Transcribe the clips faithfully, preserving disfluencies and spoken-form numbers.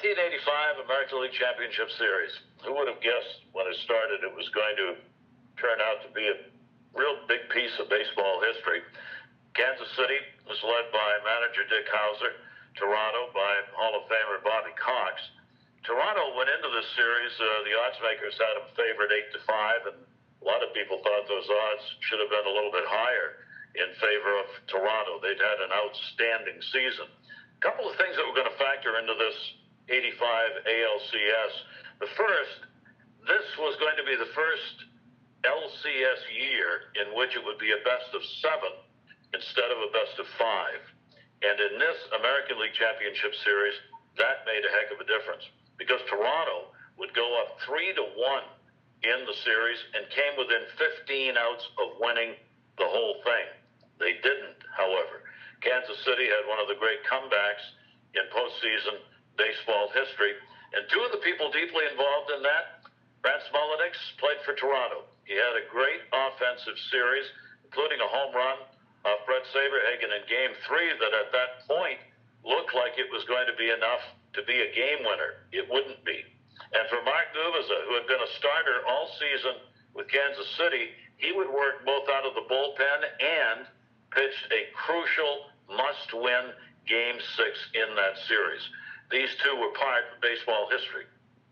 nineteen eighty-five American League Championship Series. Who would have guessed when it started it was going to turn out to be a real big piece of baseball history? Kansas City was led by manager Dick Howser. Toronto by Hall of Famer Bobby Cox. Toronto went into this series, uh, the odds makers had them favored eight to five, and a lot of people thought those odds should have been a little bit higher in favor of Toronto. They'd had an outstanding season. A couple of things that were going to factor into this eighty-five A L C S. The first, this was going to be the first L C S year in which it would be a best of seven instead of a best of five. And in this American League Championship Series, that made a heck of a difference because Toronto would go up three to one in the series and came within fifteen outs of winning the whole thing. They didn't, however. Kansas City had one of the great comebacks in postseason baseball history. And two of the people deeply involved in that, Rance Mulliniks played for Toronto. He had a great offensive series, including a home run off Brett Saberhagen in Game three that at that point looked like it was going to be enough to be a game winner. It wouldn't be. And for Mark Gubicza, who had been a starter all season with Kansas City, he would work both out of the bullpen and pitched a crucial must-win Game six in that series. These two were part of baseball history.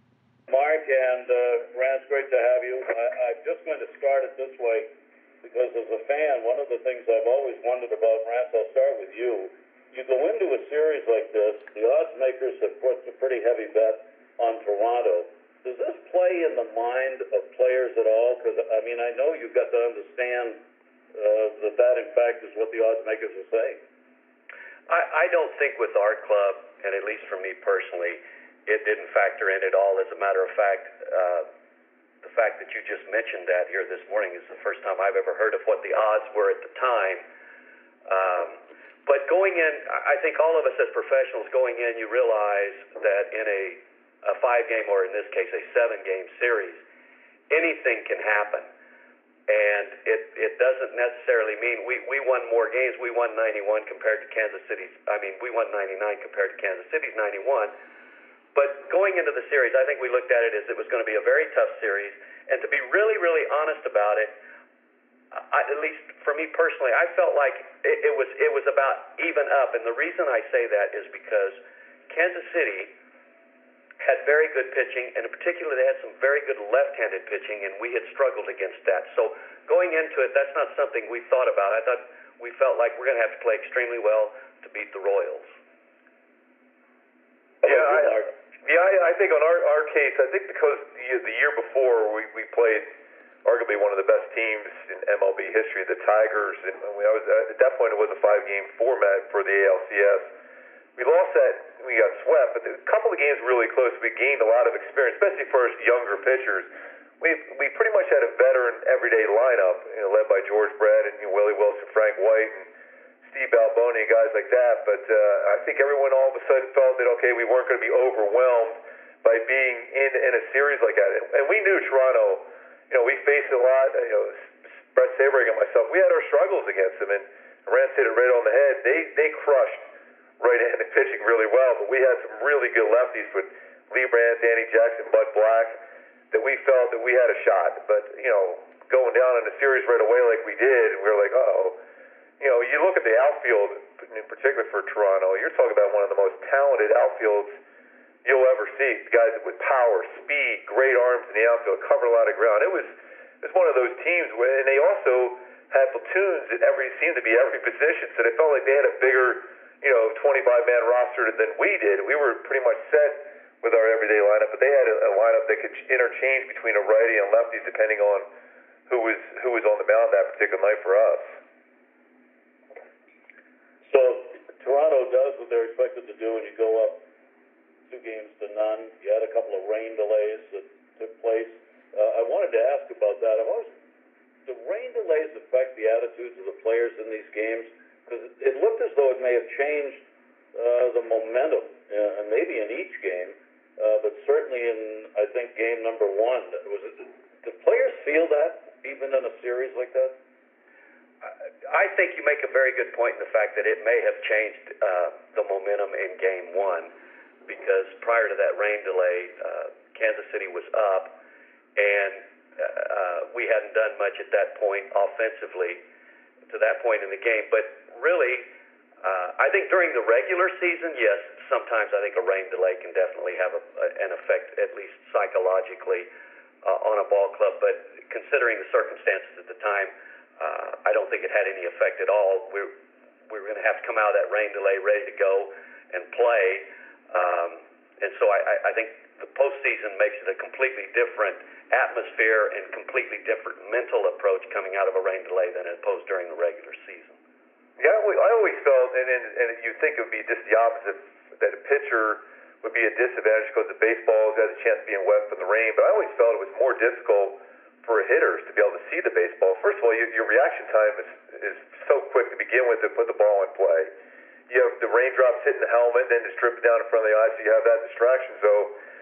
Mark and uh, Rance, great to have you. I, I'm just going to start it this way. Because as a fan, one of the things I've always wondered about, Rance, I'll start with you. You go into a series like this, the odds makers have put a pretty heavy bet on Toronto. Does this play in the mind of players at all? Because, I mean, I know you've got to understand uh, that that, in fact, is what the odds makers are saying. I, I don't think with our club, and at least for me personally, it didn't factor in at all. As a matter of fact, uh, the fact that you just mentioned that here this morning is the first time I've ever heard of what the odds were at the time. Um, but going in, I think all of us as professionals going in, you realize that in a, a five-game, or in this case, a seven-game series, anything can happen. And it, it doesn't necessarily mean we, we won more games. We won ninety-one compared to Kansas City's. I mean, we won ninety-nine compared to Kansas City's ninety-one. But going into the series, I think we looked at it as it was going to be a very tough series. And to be really, really honest about it, I, at least for me personally, I felt like it, it was it was about even up. And the reason I say that is because Kansas City had very good pitching, and in particular they had some very good left-handed pitching, and we had struggled against that. So going into it, that's not something we thought about. I thought we felt like we're going to have to play extremely well to beat the Royals. Yeah, I, yeah, I, I think on our, our case, I think because the, the year before we, we played arguably one of the best teams in M L B history, the Tigers, and we, I was, at that point it was a five-game format for the A L C S. We lost that, we got swept, but a couple of games were really close. We gained a lot of experience, especially for us younger pitchers. We we pretty much had a veteran everyday lineup, you know, led by George Brett and you know, Willie Wilson, Frank White, and Steve Balboni, guys like that. But uh, I think everyone all of a sudden felt that, okay, we weren't going to be overwhelmed by being in, in a series like that. And, and we knew Toronto, you know, we faced a lot, you know, Brett Saberhagen and myself, we had our struggles against them, and Rance hit it right on the head. They they crushed right-handed pitching really well, but we had some really good lefties with Lee Brandt, Danny Jackson, Bud Black, that we felt that we had a shot. But, you know, going down in the series right away like we did, we were like, uh-oh. You know, you look at the outfield, in particular for Toronto, you're talking about one of the most talented outfields you'll ever see. Guys with power, speed, great arms in the outfield, cover a lot of ground. It was it was one of those teams where, and they also had platoons at every, seemed to be every position, so they felt like they had a bigger, you know, twenty-five man roster than we did. We were pretty much set with our everyday lineup, but they had a, a lineup that could interchange between a righty and lefty depending on who was who was on the mound that particular night for us. So Toronto does what they're expected to do, and you go up two games to none. You had a couple of rain delays that took place. Uh, I wanted to ask about that. I've always, do rain delays affect the attitudes of the players in these games? Because it, it looked as though it may have changed uh, the momentum, uh, and maybe in each game, uh, but certainly in, I think, game number one. Was it, did players feel that, even in a series like that? I think you make a very good point in the fact that it may have changed uh, the momentum in game one, because prior to that rain delay, uh, Kansas City was up, and uh, we hadn't done much at that point offensively to that point in the game. But really, uh, I think during the regular season, yes, sometimes I think a rain delay can definitely have a, a, an effect, at least psychologically, uh, on a ball club. But considering the circumstances at the time, uh, I don't think it had any effect at all. We we were going to have to come out of that rain delay ready to go and play. Um, and so I, I think the postseason makes it a completely different atmosphere and completely different mental approach coming out of a rain delay than opposed during the regular season. Yeah, I always felt, and, and, and you think it would be just the opposite, that a pitcher would be a disadvantage because the baseball has a chance of being wet from the rain, but I always felt it was more difficult for hitters to be able to see the baseball. First of all, you, your reaction time is, is so quick to begin with to put the ball in play. You have the raindrops hitting the helmet, then just drip it down in front of the eye, so you have that distraction. So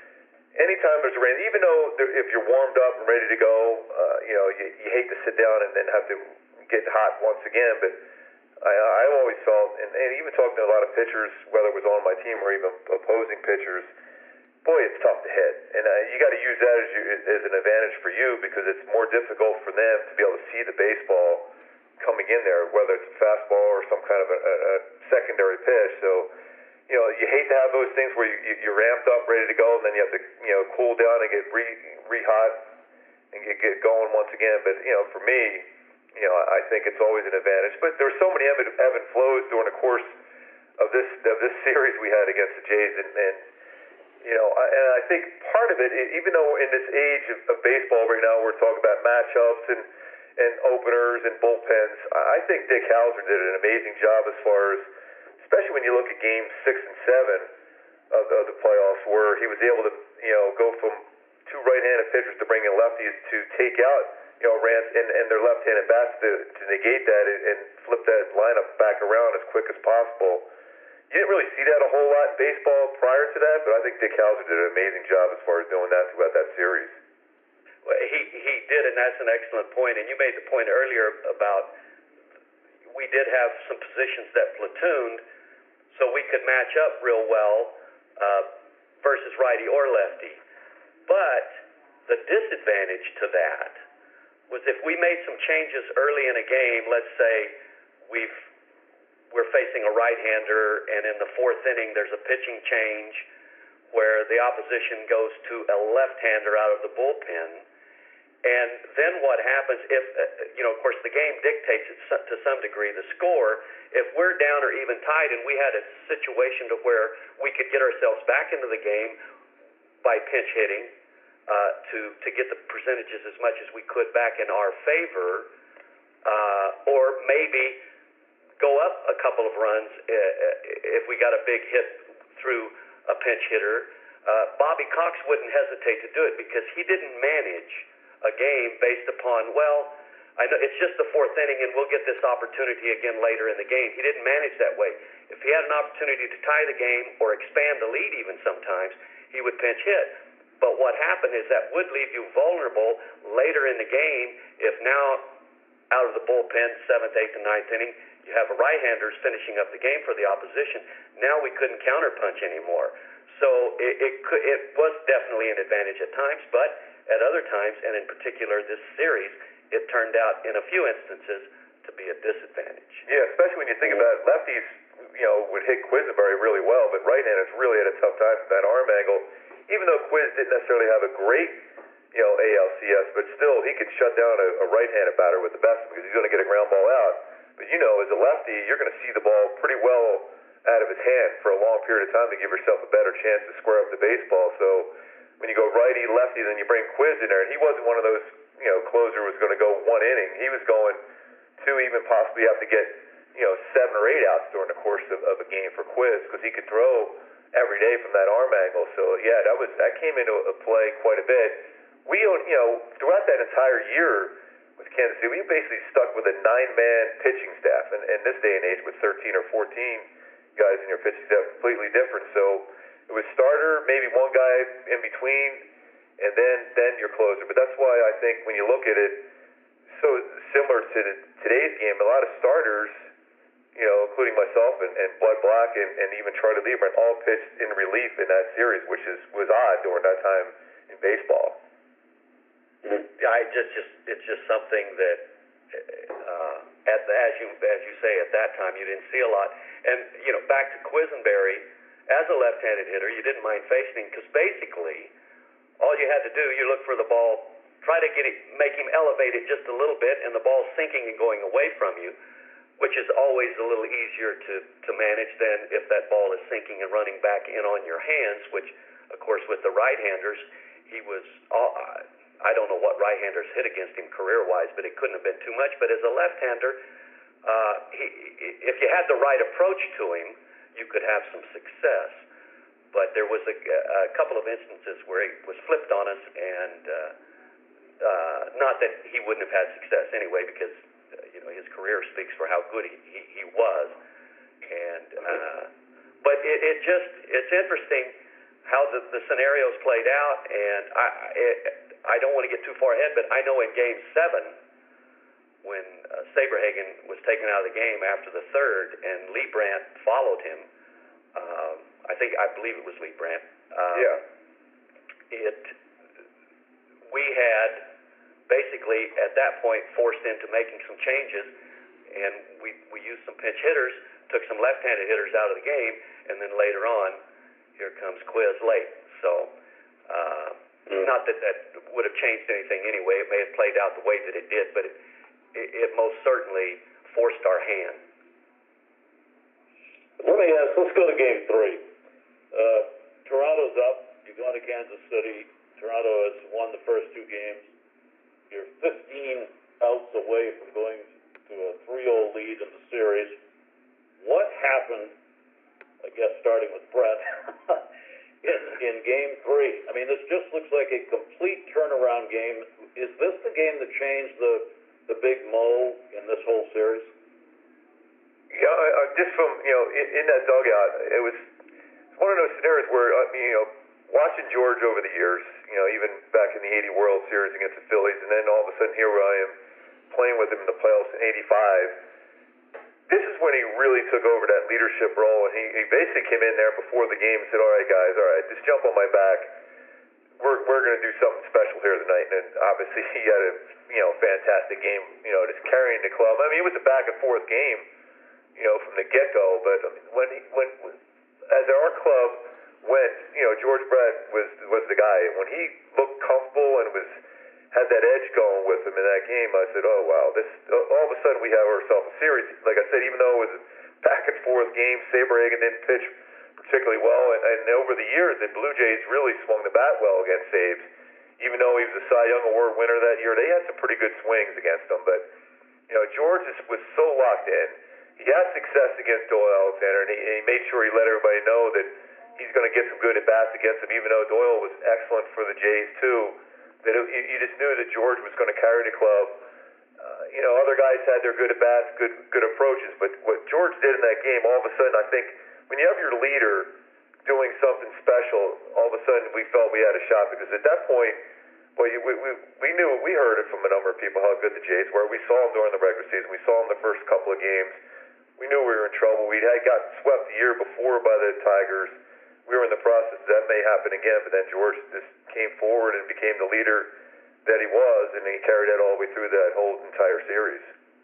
anytime there's rain, even though there, if you're warmed up and ready to go, uh, you know, you, you hate to sit down and then have to get hot once again. But I, I always felt, and, and even talking to a lot of pitchers, whether it was on my team or even opposing pitchers, boy, it's tough to hit. And uh, you got to use that as, you, as an advantage for you because it's more difficult for them to be able to see the baseball coming in there, whether it's a fastball or some kind of a, a, a secondary pitch. So, you know, you hate to have those things where you, you, you're ramped up, ready to go, and then you have to, you know, cool down and get re, re-hot and get, get going once again. But, you know, for me, you know, I think it's always an advantage. But there's so many ebb and, ebb and flows during the course of this of this series we had against the Jays. And, and you know, I, and I think part of it, even though in this age of, of baseball right now we're talking about matchups and, and openers and bullpens, I think Dick Hauser did an amazing job as far as, especially when you look at games six and seven of, of the playoffs, where he was able to, you know, go from two right-handed pitchers to bring in lefties to take out, you know, Rance and, and their left-handed bats to, to negate that and, and flip that lineup back around as quick as possible. You didn't really see that a whole lot in baseball prior to that, but I think Dick Hauser did an amazing job as far as doing that throughout that series. Well, he, he did, and that's an excellent point. And you made the point earlier about we did have some positions that platooned, so we could match up real well uh, versus righty or lefty. But the disadvantage to that was if we made some changes early in a game, let's say we've we're facing a right-hander, and in the fourth inning there's a pitching change where the opposition goes to a left-hander out of the bullpen. And then what happens if, uh, you know, of course the game dictates it to some degree the score. If we're down or even tied and we had a situation to where we could get ourselves back into the game by pinch hitting uh, to, to get the percentages as much as we could back in our favor, uh, or maybe go up a couple of runs uh, if we got a big hit through a pinch hitter. Uh, Bobby Cox wouldn't hesitate to do it because he didn't manage a game based upon, well, I know it's just the fourth inning and we'll get this opportunity again later in the game. He didn't manage that way. If he had an opportunity to tie the game or expand the lead even sometimes, he would pinch hit. But what happened is that would leave you vulnerable later in the game if now out of the bullpen, seventh, eighth, and ninth inning, you have a right-handers finishing up the game for the opposition. Now we couldn't counterpunch anymore. So it, it, could, it was definitely an advantage at times, but at other times, and in particular this series, it turned out in a few instances to be a disadvantage. Yeah, especially when you think about it, lefties, you know, would hit Quisenberry really well, but right-handers really had a tough time with that arm angle. Even though Quiz didn't necessarily have a great, you know, A L C S, but still he could shut down a, a right-handed batter with the best because he's going to get a ground ball out. But, you know, as a lefty, you're going to see the ball pretty well out of his hand for a long period of time to give yourself a better chance to square up the baseball. So when you go righty, lefty, then you bring Quiz in there, and he wasn't one of those, you know, closer was going to go one inning. He was going to even possibly have to get, you know, seven or eight outs during the course of, of a game for Quiz because he could throw every day from that arm angle. So, yeah, that was that came into a play quite a bit. We, you know, throughout that entire year with Kansas City, we basically stuck with a nine-man pitching staff. And in this day and age, with thirteen or fourteen guys in your pitching staff, completely different. So it was starter, maybe one guy in between, and then then your closer. But that's why I think when you look at it, so similar to the, today's game, a lot of starters, you know, including myself and, and Bud Black and, and even Charlie Lieberman, all pitched in relief in that series, which is was odd during that time in baseball. Mm-hmm. I just, just it's just something that, uh, at the, as you as you say, at that time you didn't see a lot. And you know, back to Quisenberry, as a left-handed hitter, you didn't mind facing him because basically all you had to do, you look for the ball, try to get it, make him elevate it just a little bit, and the ball sinking and going away from you, which is always a little easier to, to manage than if that ball is sinking and running back in on your hands, which, of course, with the right-handers, he was, all, I don't know what right-handers hit against him career-wise, but it couldn't have been too much. But as a left-hander, uh, he, if you had the right approach to him, you could have some success. But there was a, a couple of instances where he was flipped on us, and uh, uh, not that he wouldn't have had success anyway, because uh, you know his career speaks for how good he, he, he was. And uh, but it, it just it's interesting how the, the scenarios played out, and I it, I don't want to get too far ahead, but I know in Game Seven, when uh, Saberhagen was taken out of the game after the third, and Lee Brandt followed him. Um, I think I believe it was Lee Brandt. Um, yeah. It. We had basically at that point forced into making some changes, and we we used some pinch hitters, took some left-handed hitters out of the game, and then later on, here comes Quiz late. So. Uh, Mm. Not that that would have changed anything anyway. It may have played out the way that it did, but it, it, it most certainly forced our hand. Let me ask, let's go to game three. Uh, Toronto's up. You're going to Kansas City. Toronto has won the first two games. You're fifteen outs away from going to a three oh lead in the series. What happened, I guess starting with Brett, In, in game three? I mean, this just looks like a complete turnaround game. Is this the game that changed the the big mo in this whole series? Yeah, I, I, just from, you know, in, in that dugout, it was one of those scenarios where, I mean, you know, watching George over the years, you know, even back in the eighty World Series against the Phillies, and then all of a sudden here I am playing with him in the playoffs in eighty-five. This is when he really took over that leadership role, and he, he basically came in there before the game and said, all right, guys, all right, just jump on my back. We're we're going to do something special here tonight. And obviously he had a, you know, fantastic game, you know, just carrying the club. I mean, it was a back-and-forth game, you know, from the get-go. But I mean, when, he, when as our club went, you know, George Brett was was the guy. And when he looked comfortable and was had that edge going with him in that game, I said, oh, wow, this all of a sudden we have ourselves a series. Like I said, even though it was a back-and-forth game, Saberhagen didn't pitch particularly well, and, and over the years, the Blue Jays really swung the bat well against Sabes. Even though he was a Cy Young Award winner that year, they had some pretty good swings against him. But, you know, George is, was so locked in. He had success against Doyle Alexander, and he, and he made sure he let everybody know that he's going to get some good at-bats against him, even though Doyle was excellent for the Jays, too. That it, you just knew that George was going to carry the club. Uh, you know, other guys had their good at-bats, good good approaches, but what George did in that game, all of a sudden, I think, when you have your leader doing something special, all of a sudden we felt we had a shot, because at that point, well, you, we, we, we knew, we heard it from a number of people how good the Jays were. We saw them during the regular season. We saw them the first couple of games. We knew we were in trouble. We had gotten swept the year before by the Tigers. We were in the process that may happen again, but then George just came forward and became the leader that he was, and he carried that all the way through that whole entire series.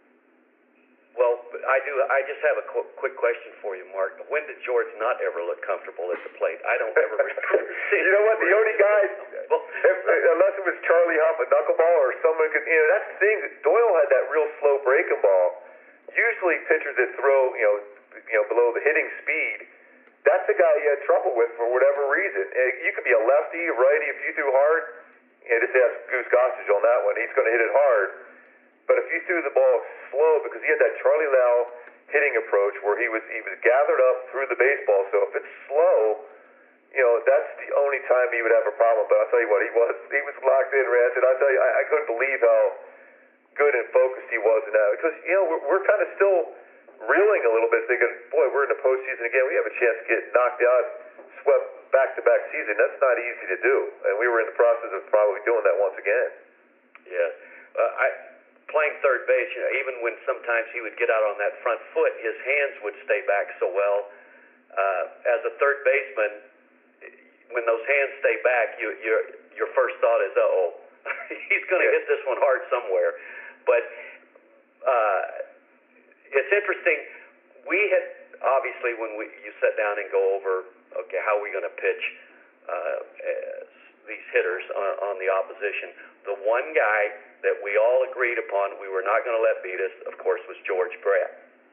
Well, I do. I just have a qu- quick question for you, Mark. When did George not ever look comfortable at the plate? I don't ever remember seeing. You know what? The only guy, if, unless it was Charlie Huff, a knuckleball, or someone could, you know, that's the thing. Doyle had that real slow breaking ball. Usually, pitchers that throw, you know, you know, below the hitting speed, that's the guy you had trouble with for whatever reason. You could be a lefty, a righty. If you threw hard, you know, just ask Goose Gossage on that one. He's going to hit it hard. But if you threw the ball slow, because he had that Charlie Lau hitting approach where he was he was gathered up through the baseball. So if it's slow, you know, that's the only time he would have a problem. But I'll tell you what, he was he was locked in, Ranson. I'll tell you, I, I couldn't believe how good and focused he was in that. Because, you know, we're, we're kind of still reeling a little bit, thinking, boy, we're in the postseason again. We have a chance to get knocked out, swept back-to-back season. That's not easy to do. And we were in the process of probably doing that once again. Yeah. Uh, I playing third base, you know, even when sometimes he would get out on that front foot, his hands would stay back so well. Uh, as a third baseman, when those hands stay back, you, your your first thought is, uh-oh, he's going to hit this one hard somewhere. But uh, it's interesting. We had, obviously, when we you sat down and go over, okay, how are we going to pitch uh, these hitters on, on the opposition, the one guy that we all agreed upon we were not going to let beat us, of course, was George Brett.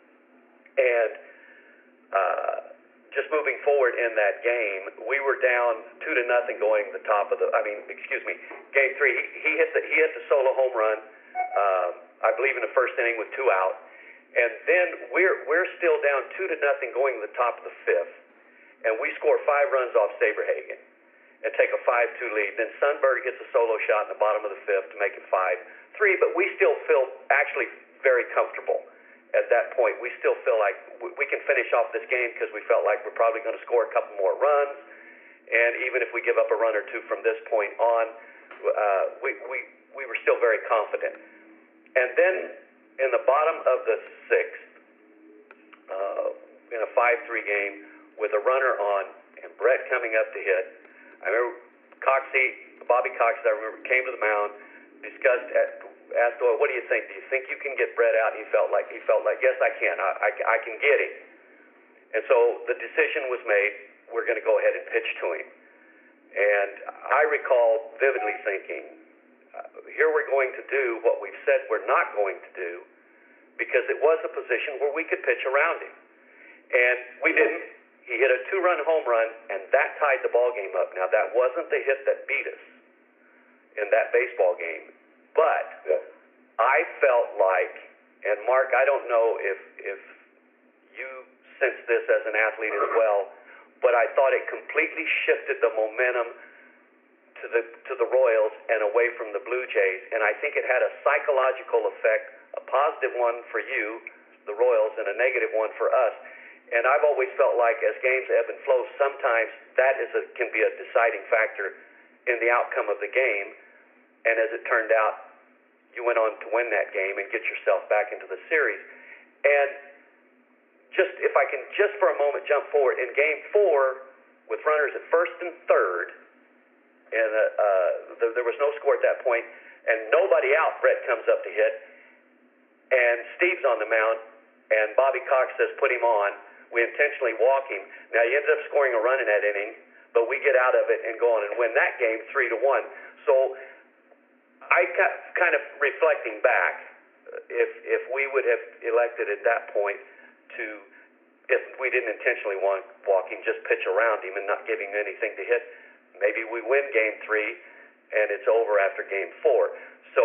And uh, just moving forward in that game, we were down two to nothing going the top of the. I mean, excuse me, game three. He, he hit the he hit the solo home run. Um, I believe in the first inning with two out, and then we're we're still down two to nothing going to the top of the fifth, and we score five runs off Saberhagen and take a five two lead. Then Sundberg gets a solo shot in the bottom of the fifth to make it five three, but we still feel actually very comfortable. At that point, we still feel like we can finish off this game because we felt like we're probably going to score a couple more runs, and even if we give up a run or two from this point on, uh, we, we, we were still very confident. And then in the bottom of the sixth, uh, in a five three game with a runner on and Brett coming up to hit, I remember Coxie, Bobby Coxie, I remember, came to the mound, discussed, asked Doyle, what do you think? Do you think you can get Brett out? And he felt like, he felt like, yes, I can. I, I, I can get him. And so the decision was made, we're going to go ahead and pitch to him. And I recall vividly thinking, uh, here we're going to do what we've said we're not going to do, because it was a position where we could pitch around him. And we didn't. He hit a two-run home run, and that tied the ball game up. Now, that wasn't the hit that beat us in that baseball game. But yeah. I felt like, and Mark, I don't know if if you sense this as an athlete as well, but I thought it completely shifted the momentum to the to the Royals and away from the Blue Jays, and I think it had a psychological effect, a positive one for you, the Royals, and a negative one for us. And I've always felt like as games ebb and flow, sometimes that is a, can be a deciding factor in the outcome of the game. And as it turned out, you went on to win that game and get yourself back into the series. And just if I can just for a moment jump forward, in game four, with runners at first and third, and uh, uh, there, there was no score at that point, and nobody out, Brett comes up to hit, and Steve's on the mound, and Bobby Cox says, put him on. We intentionally walk him. Now, he ends up scoring a run in that inning, but we get out of it and go on and win that game three to one. So I kind of reflecting back, if if we would have elected at that point to, if we didn't intentionally want walk him, just pitch around him and not give him anything to hit, maybe we win game three and it's over after game four. So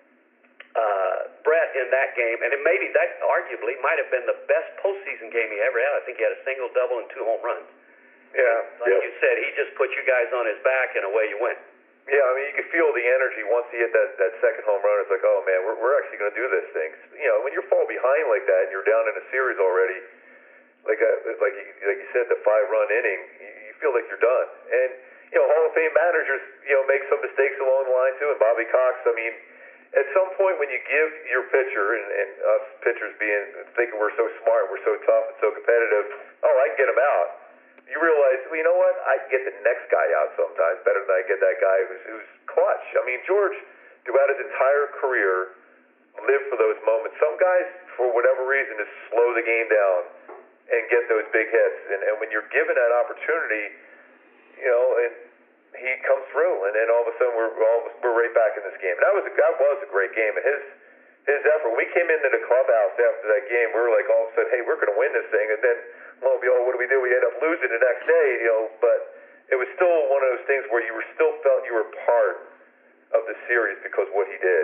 uh, Brett in that game, and it maybe that arguably might have been the best postseason game he ever had. I think he had a single, double, and two home runs. Yeah. Like yeah. you said, he just put you guys on his back and away you went. Yeah, I mean, you could feel the energy once he hit that, that second home run. It's like, oh, man, we're, we're actually going to do this thing. You know, when you're fall behind like that and you're down in a series already, like a, like you, like you said, the five-run inning, you, you feel like you're done. And, you know, Hall of Fame managers, you know, make some mistakes along the line, too. And Bobby Cox, I mean, at some point when you give your pitcher, and, and us pitchers being, thinking we're so smart, we're so tough and so competitive, oh, I can get him out. You realize, well, you know what? I can get the next guy out sometimes better than I get that guy who's, who's clutch. I mean, George, throughout his entire career, lived for those moments. Some guys, for whatever reason, just slow the game down and get those big hits. And, and when you're given that opportunity, you know, and he comes through, and then all of a sudden we're all, we're right back in this game. And that was a, that was a great game. And his his effort. When we came into the clubhouse after that game, we were like all of a sudden, hey, we're going to win this thing. And then, lo and behold, what do we do? We end up losing the next day, you know. But it was still one of those things where you were still felt you were part of the series because of what he did.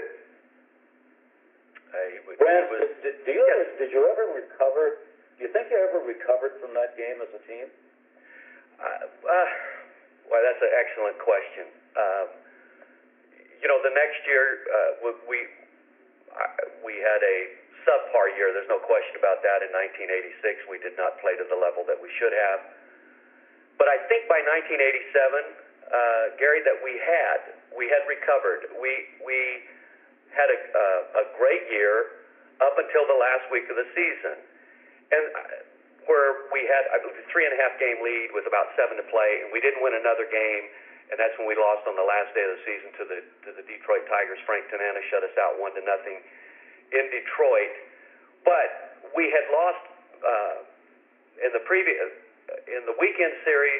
Uh, he was, Brad, he was, did, did, you ever, did you ever recover? Do you think you ever recovered from that game as a team? Uh, uh, well, that's an excellent question. Um, you know, the next year uh, we we had a subpar year. There's no question about that. In nineteen eighty-six, we did not play to the level that we should have. But I think by nineteen eighty-seven, uh, Gary, that we had we had recovered. We we had a, uh, a great year up until the last week of the season. And where we had a three and a half game lead with about seven to play, and we didn't win another game, and that's when we lost on the last day of the season to the to the Detroit Tigers. Frank Tanana shut us out one to nothing in Detroit. But we had lost uh, in the previous in the weekend series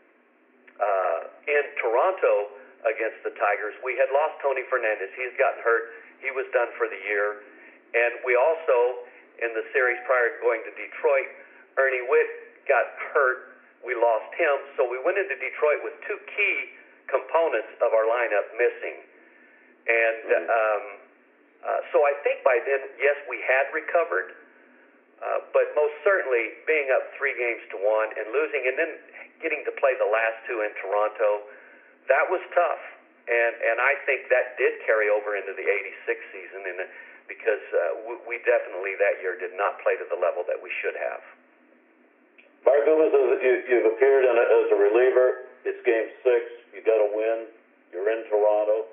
uh, in Toronto against the Tigers. We had lost Tony Fernandez. He has gotten hurt. He was done for the year. And we also, in the series prior to going to Detroit, Ernie Witt got hurt. We lost him. So we went into Detroit with two key components of our lineup missing. And um, uh, so I think by then, yes, we had recovered. Uh, but most certainly being up three games to one and losing and then getting to play the last two in Toronto, that was tough. And, and I think that did carry over into the eighty-six season. And because uh, we, we definitely that year did not play to the level that we should have. Mark Dumas, you, you've appeared in a, as a reliever. It's game six. You got to win. You're in Toronto.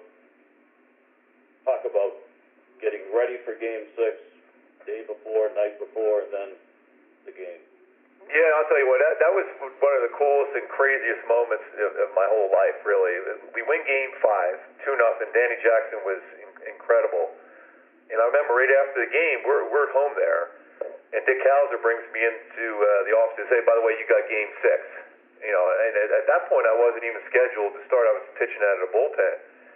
Talk about getting ready for game six, day before, night before, and then the game. Yeah, I'll tell you what, that, that was one of the coolest and craziest moments of, of my whole life, really. We win game five, two nothing. Danny Jackson was in, incredible. And I remember right after the game, we're we're at home there, and Dick Hauser brings me into uh, the office and say, "By the way, you got game six." You know, and at, at that point, I wasn't even scheduled to start. I was pitching out of the bullpen,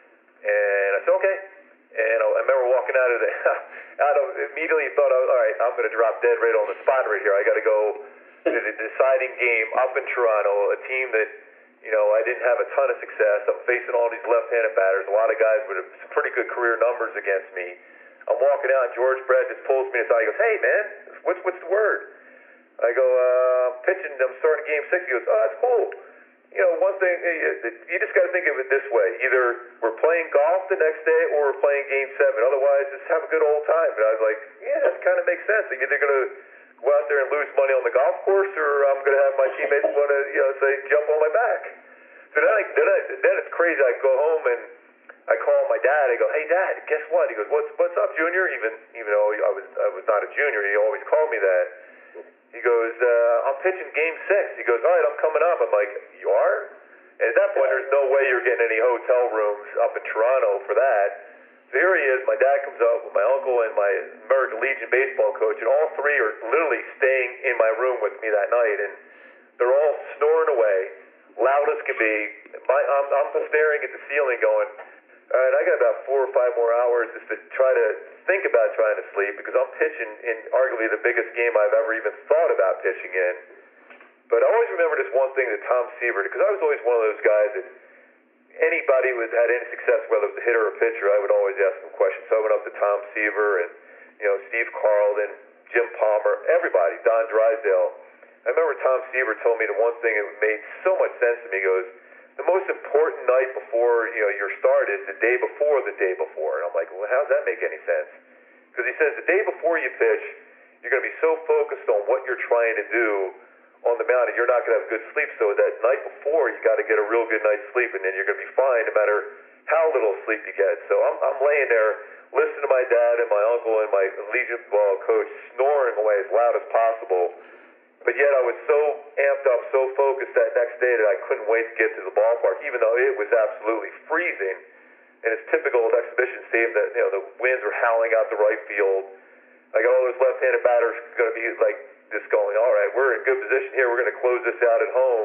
and I said, "Okay." And I remember walking out of the, out of immediately thought, "All right, I'm going to drop dead right on the spot right here. I got to go to the deciding game up in Toronto, a team that." You know, I didn't have a ton of success. I'm facing all these left-handed batters, a lot of guys with some pretty good career numbers against me. I'm walking out, and George Brett just pulls me aside. He goes, "Hey, man, what's what's the word?" I go, uh, "I'm pitching. I'm starting game six." He goes, "Oh, that's cool. You know, one thing, you just got to think of it this way. Either we're playing golf the next day or we're playing game seven. Otherwise, just have a good old time." And I was like, "Yeah, that kind of makes sense. I'm either going to go out there and lose money on the golf course, or I'm going to have my teammates want to, you know, say, jump on my back." So then, I, then, I, then it's crazy. I go home and I call my dad. I go, "Hey, Dad, guess what?" He goes, "What's what's up, Junior?" Even even though I was I was not a junior, he always called me that. He goes, uh, "I'm pitching game six." He goes, "All right, I'm coming up." I'm like, "You are?" And at that point, there's no way you're getting any hotel rooms up in Toronto for that. So here he is. My dad comes up with my uncle and my American Legion baseball coach, and all three are literally staying in my room with me that night, and they're all snoring away, loud as can be. My, I'm, I'm staring at the ceiling going, "All right, I got about four or five more hours just to try to think about trying to sleep, because I'm pitching in arguably the biggest game I've ever even thought about pitching in." But I always remember this one thing that Tom Seaver, because I was always one of those guys that anybody who had any success, whether it was a hitter or a pitcher, I would always ask them questions. So I went up to Tom Seaver and, you know, Steve Carlton, Jim Palmer, everybody, Don Drysdale. I remember Tom Seaver told me the one thing that made so much sense to me. He goes, "The most important night before, you know, your start is the day before the day before." And I'm like, "Well, how does that make any sense?" Because he says the day before you pitch, you're going to be so focused on what you're trying to do on the mound, and you're not going to have good sleep. So that night before, you got to get a real good night's sleep, and then you're going to be fine no matter how little sleep you get. So I'm, I'm laying there listening to my dad and my uncle and my Legion ball coach snoring away as loud as possible. But yet I was so amped up, so focused that next day that I couldn't wait to get to the ballpark, even though it was absolutely freezing. And it's typical of exhibition stadium that, you know, the winds were howling out the right field. I got all those left-handed batters going to be like just going, "All right, we're in good position here. We're going to close this out at home."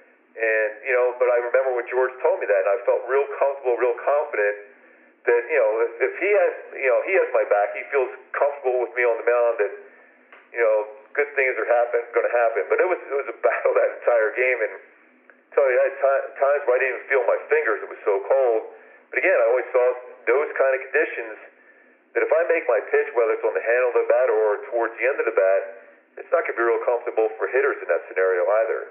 And, you know, but I remember when George told me that, and I felt real comfortable, real confident that, you know, if, if he has, you know, he has my back, he feels comfortable with me on the mound, that, you know, good things are happen, going to happen. But it was it was a battle that entire game, and I tell you, I had t- times where I didn't even feel my fingers. It was so cold. But again, I always saw those kind of conditions that if I make my pitch, whether it's on the handle of the bat or towards the end of the bat, it's not going to be real comfortable for hitters in that scenario either.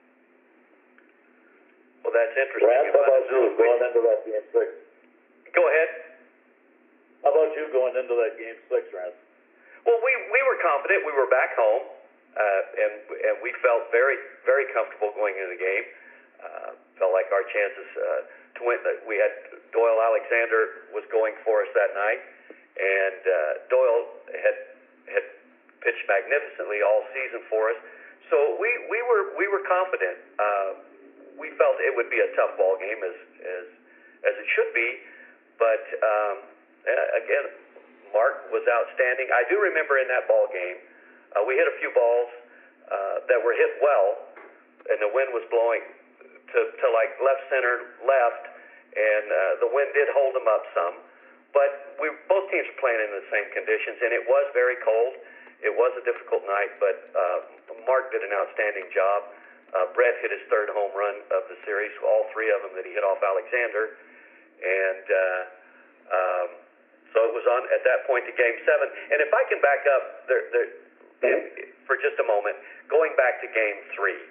Well, that's interesting. Rance, how about you going into that game six? Go ahead. How about you going into that game six, Rance? Well, we, we were confident. We were back home, uh, and and we felt very, very comfortable going into the game. Uh, felt like our chances uh, to win. We had Doyle Alexander was going for us that night, and uh, Doyle had had pitched magnificently all season for us. So we, we were we were confident. Uh, we felt it would be a tough ball game as as as it should be, but um, again, Mark was outstanding. I do remember in that ball game, uh, we hit a few balls uh, that were hit well, and the wind was blowing to, to like left center, left, and uh, the wind did hold them up some. But we both teams were playing in the same conditions, and it was very cold. It was a difficult night, but uh, Mark did an outstanding job. Uh, Brett hit his third home run of the series, all three of them that he hit off Alexander, and uh, um, so it was on at that point to Game Seven. And if I can back up there, there, for just a moment, going back to Game Three,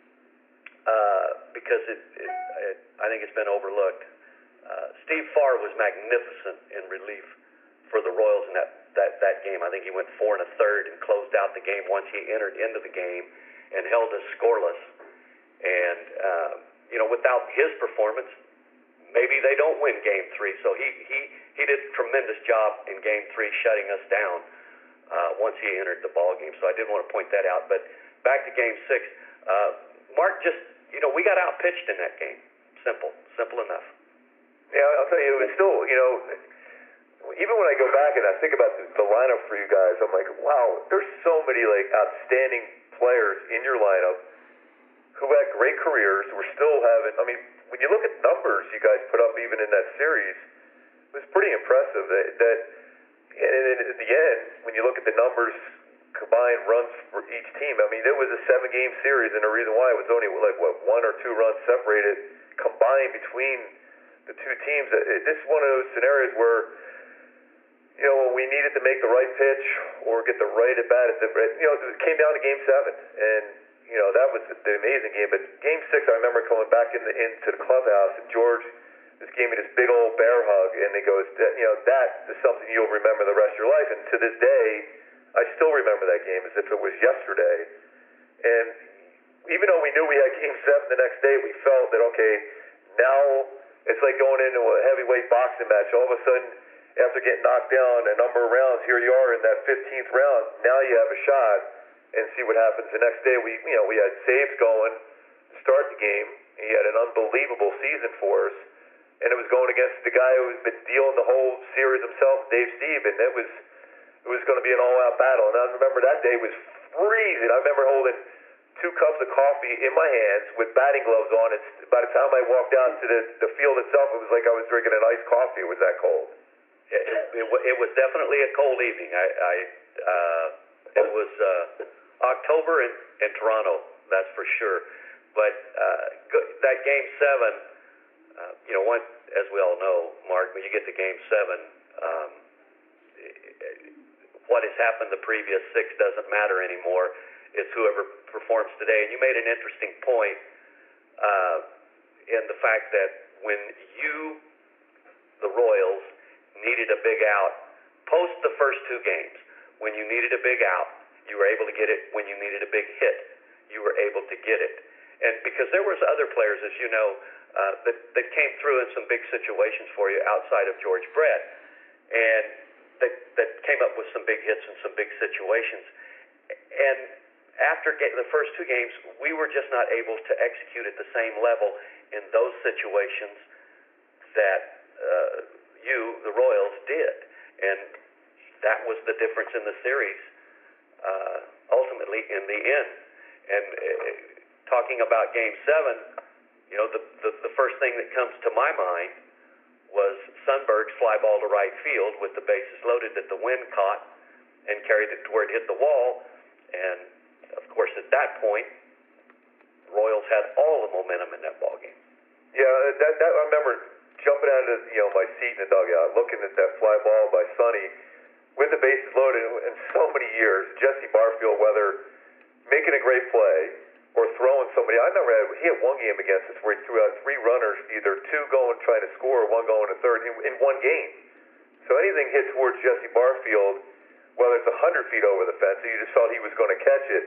uh, because it, it, it, I think it's been overlooked. Uh, Steve Farr was magnificent in relief for the Royals in that, that, that game. I think he went four and a third and closed out the game once he entered into the game and held us scoreless. And, uh, you know, without his performance, maybe they don't win Game Three. So he, he, he did a tremendous job in Game Three shutting us down uh, once he entered the ball game. So I did want to point that out. But back to Game Six, uh, Mark just, you know, we got outpitched in that game. Simple, simple enough. Yeah, I'll tell you, it was still, you know, even when I go back and I think about the, the lineup for you guys, I'm like, wow, there's so many like outstanding players in your lineup who had great careers. We're still having, I mean, when you look at numbers you guys put up even in that series, it was pretty impressive. That, that and at the end, when you look at the numbers, combined runs for each team, I mean, it was a seven-game series, and the reason why it was only like what one or two runs separated combined between the two teams. It, this is one of those scenarios where, you know, when we needed to make the right pitch or get the right at bat at the, you know, it came down to Game Seven, and you know that was the amazing game. But Game Six, I remember coming back in the, into the clubhouse, and George just gave me this big old bear hug, and he goes, you know, that is something you'll remember the rest of your life. And to this day, I still remember that game as if it was yesterday. And even though we knew we had Game Seven the next day, we felt that okay, now it's like going into a heavyweight boxing match. All of a sudden, after getting knocked down a number of rounds, here you are in that fifteenth round. Now you have a shot, and see what happens the next day. We, you know, we had saves going to start the game. He had an unbelievable season for us, and it was going against the guy who's been dealing the whole series himself, Dave Stieb, and it was it was going to be an all-out battle. And I remember that day was freezing. I remember holding two cups of coffee in my hands with batting gloves on. And by the time I walked out to the, the field itself, it was like I was drinking an iced coffee. It was that cold. It, it, it was definitely a cold evening. I, I uh, it was uh, October in, in Toronto, that's for sure. But uh, that Game Seven, uh, you know, one, as we all know, Mark, when you get to Game Seven, um, what has happened the previous six doesn't matter anymore. It's whoever performs today. And you made an interesting point uh, in the fact that when you, the Royals, needed a big out, post the first two games, when you needed a big out, you were able to get it. When you needed a big hit, you were able to get it. And because there was other players, as you know, uh, that, that came through in some big situations for you outside of George Brett, and that, that came up with some big hits and some big situations. And after get, the first two games, we were just not able to execute at the same level in those situations that uh, you, the Royals, did. And that was the difference in the series, uh, ultimately, in the end. And uh, talking about Game seven, you know, the, the, the first thing that comes to my mind was Sundberg's fly ball to right field with the bases loaded that the wind caught and carried it to where it hit the wall. And, of course, at that point, Royals had all the momentum in that ball game. Yeah, that, that I remember jumping out of you know my seat in the dugout, looking at that fly ball by Sonny with the bases loaded. In so many years, Jesse Barfield, whether making a great play or throwing somebody, I never had. He had one game against us where he threw out three runners, either two going trying to score, or one going to third in, in one game. So anything hit towards Jesse Barfield, whether it's a hundred feet over the fence, or you just felt he was going to catch it,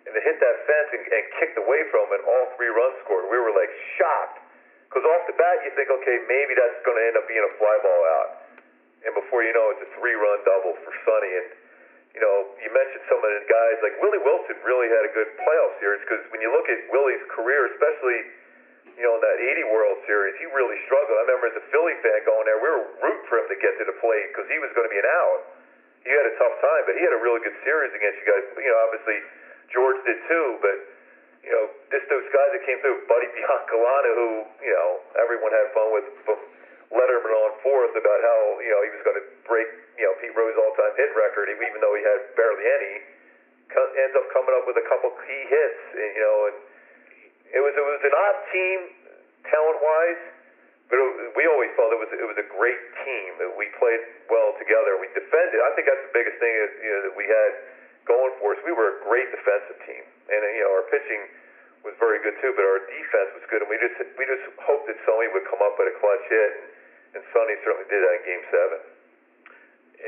and to hit that fence and, and kicked away from it, all three runs scored. We were like shocked. Because off the bat, you think, okay, maybe that's going to end up being a fly ball out. And before you know, it's a three-run double for Sonny. And, you know, you mentioned some of the guys, like Willie Wilson really had a good playoff series, because when you look at Willie's career, especially, you know, in that eighty World Series, he really struggled. I remember as a Philly fan going there, we were rooting for him to get to the plate because he was going to be an out. He had a tough time, but he had a really good series against you guys. You know, obviously, George did too, but, you know, just those guys that came through, Buddy Biancalana, who, you know, everyone had fun with from Letterman on fourth about how, you know, he was going to break, you know, Pete Rose's all-time hit record, even though he had barely any, ends up coming up with a couple key hits, you know, and it was it was an odd team, talent-wise, but it, we always felt it was it was a great team. We played well together. We defended. I think that's the biggest thing that, you know, that we had going for us. We were a great defensive team, and you know, our pitching was very good too, but our defense was good, and we just we just hoped that Sonny would come up with a clutch hit, and, and Sonny certainly did that in Game Seven. Uh,